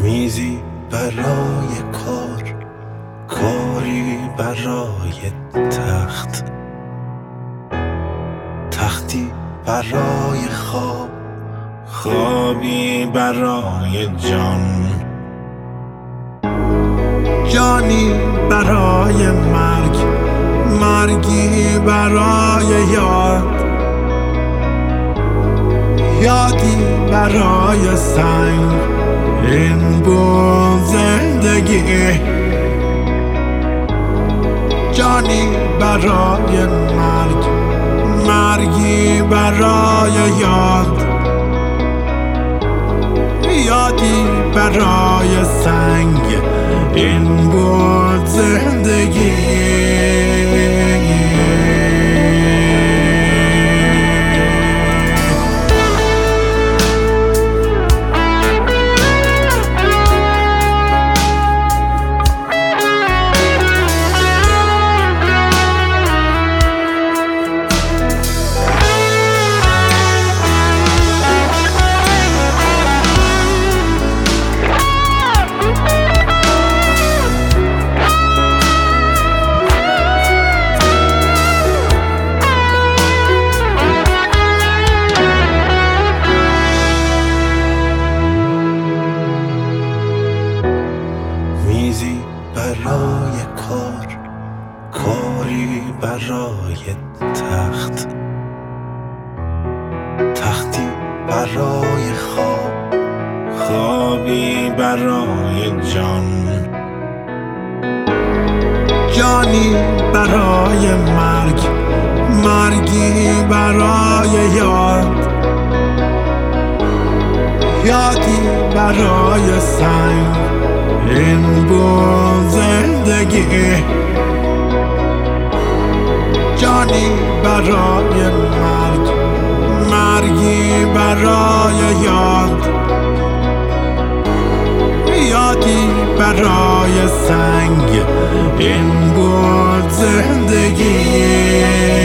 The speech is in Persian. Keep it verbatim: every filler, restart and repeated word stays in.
میزی برای کار، کاری برای تخت، تختی برای خواب، خوابی برای جان، جانی برای مرگ، مرگی برای یاد، یادی برای سنگ. این بود زندگی، جانی برای مرگ، مرگی برای یاد، یادی برای سنگ. این بود زندگی. میزی برای کار، کاری برای تخت، تختی برای خواب، خوابی برای جان، جانی برای مرگ، مرگی برای یاد، یادی برای سنگ. این بود زندگی، جانی برای مرگ، مرگی برای یاد، یادی برای سنگ. این بود زندگی.